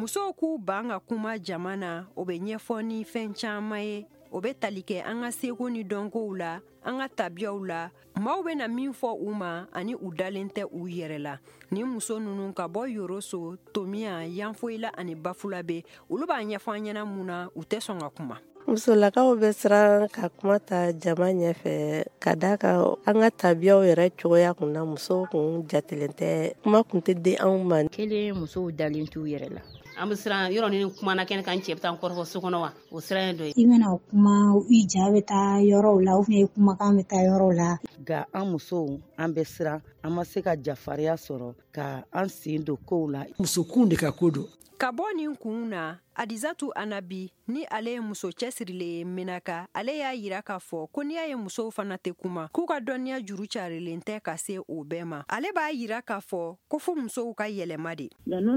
musow k'u ban ka kuma jamana o be ɲɛfɔ ni fɛn caaman ye o be tali kɛ an ka seko ni dɔnkow la an ka tabiyaw la maaw bena min fɔ u ma ani u dalen tɛ u yɛrɛ la ni muso nunu ka bɔ Yoroso, Tomiya, Yanfoyila ani Bafula be olu b'a ɲɛfɔ an ɲɛna mun na u tɛ sɔn ka kuma. Musolakaw bɛ siran ka kuma ta jama ɲɛfɛ ka da kan an ka tabiyaw yɛrɛ cogoya kun na musow kun jatilen tɛ kuma kun tɛ di anw ma. Kelen musow dalen t'u yɛrɛ la. An bɛ siran yɔrɔ ni kuma na kɛnɛ kan cɛ bɛ taa kɔrɔfɔ so kɔnɔ wa o siran dɔ ye. I bɛna kuma i ja bɛ taa yɔrɔw la ubiyɛn kumakan bɛ taa yɔrɔw la. Nka an musow an bɛ siran an ma se ka jafariya sɔrɔ ka an sen don kow la. Musokun de ka ko don. Ka bɔ nin kun na Adizatu Anabi ni ale ye muso cɛsirilen ye Menaka ale y'a yira k'a fɔ ko n'i y'a ye musow fana tɛ kuma k'u ka dɔnniya juru carilen tɛ ka se o bɛɛ ma. Ale b'a yira k'a fɔ ko fo musow ka yɛlɛma de.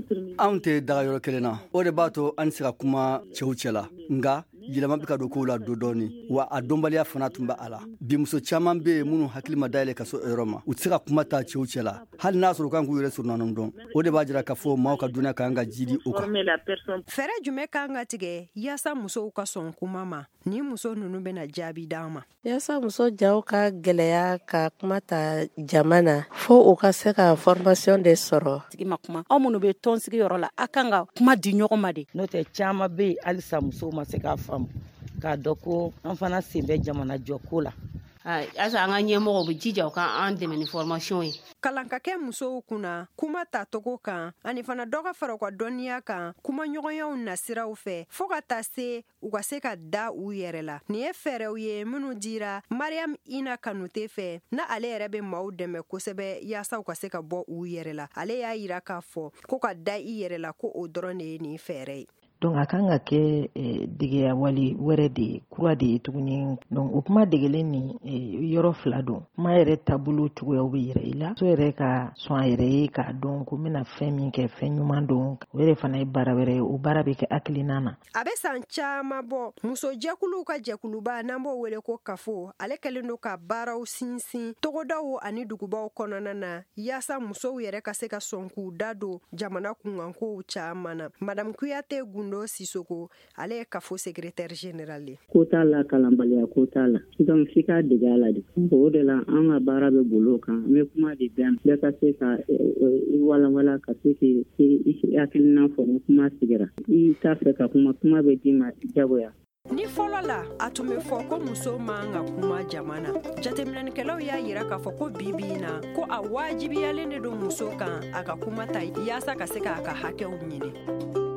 Anw tɛ daga yɔrɔ kelen na o de b'a to an se ka kuma cɛw cɛla nka yɛlɛma bɛ ka don kow la dɔɔni wa a dɔnbaliya fana tun bɛ a la. Bi muso caman bɛ yen minnu hakili ma dayɛlɛ ka se o yɔrɔ ma u tɛ se ka kuma ta cɛw cɛla hali n'a sɔrɔ u kan k'u yɛrɛ surunanw dɔn o de b'a jira k'a fɔ maaw ka dɔnniya kan ka jidi o kan. Fɛɛrɛ jumɛn kan ka tigɛ yaasa musow ka sɔn kuma ma ni muso nunu bena jaabi d'an ma. Yaasa muso jaw ka gɛlɛya ka kuma ta jama na fo u ka se ka formation de sɔrɔ. Tigi ma kuma aw minnu bɛ tɔnsigi yɔrɔ la a kan ka kuma di ɲɔgɔn ma de. N'o tɛ caman bɛ yen halisa musow ma se k'a faamu k'a dɔn ko an fana sen bɛ jamana jɔ ko la. Asa an ka ɲɛmɔgɔw bɛ jija u ka an dɛmɛ ni formation ye. Kalan ka kɛ musow kunna kuma tacogo kan ani fana dɔ ka fara u ka dɔnniya kan kuma ɲɔgɔnyaw nasiraw fɛ fo ka taa se u ka se ka da u yɛrɛ la. Nin ye fɛɛrɛw ye minnu dira Mariam Ina Kanute fɛ na ale yɛrɛ bɛ maaw dɛmɛ kosɛbɛ yaasa u ka se ka bɔ u yɛrɛ la. Ale y'a yira k'a fɔ ko ka da i yɛrɛ la ko o dɔrɔn de ye nin fɛɛrɛ ye. Donc a kan ka kɛ degeya wali wɛrɛ de ye kura de ye tuguni. Donc o kuma degelen ni yɔrɔ fila don. Kuma yɛrɛ taabolo cogoyaw bɛ yɛrɛ i la. So yɛrɛ ka sɔn a yɛrɛ ye k'a dɔn ko n bɛna fɛn min kɛ fɛn ɲuman don. O yɛrɛ fana ye baara wɛrɛ ye o baara bɛ kɛ hakilina na. A bɛ san caman bɔ muso jɛkuluw ka jɛkuluba n'an b'o wele ko kafo ale kɛlen don ka baaraw sinsin togodaw ani dugubaw kɔnɔna na yaasa musow yɛrɛ ka se ka sɔn k'u da don jamana kunkankow caman na. Madame Kuyate Gundo Sisoko ale ye kafo secrétaire général ye. Ko t'a la kalanbaliya ko t'a la donc f'i ka dege a la de. O de la an ka baara bɛ bolo kan an bɛ kuma de bɛn bɛɛ ka se ka walawala ka se k'i hakilina fɔ ni kuma sigira i t'a fɛ ka kuma bɛ d'i ma jagoya. Ni fɔlɔ la a tun bɛ fɔ ko muso man ka kuma jama na jateminɛnikɛlaw y'a yira k'a fɔ ko bi bi in na ko a wajibiyalen de don muso kan a ka kuma ta yaasa ka se k'a ka hakɛw ɲini.